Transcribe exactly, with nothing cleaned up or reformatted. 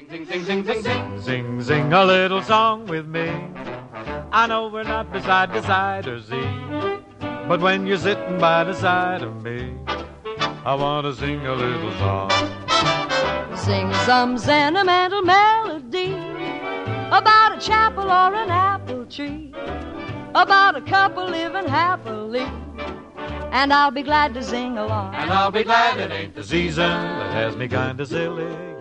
Zing, zing, zing, zing, zing. Zing, zing a little song with me. I know we're not beside the side or Z, but when you're sitting by the side of me, I want to sing a little song. Sing some sentimental melody about a chapel or an apple tree, about a couple living happily, and I'll be glad to sing along. And I'll be glad it ain't the season that has me kind of silly.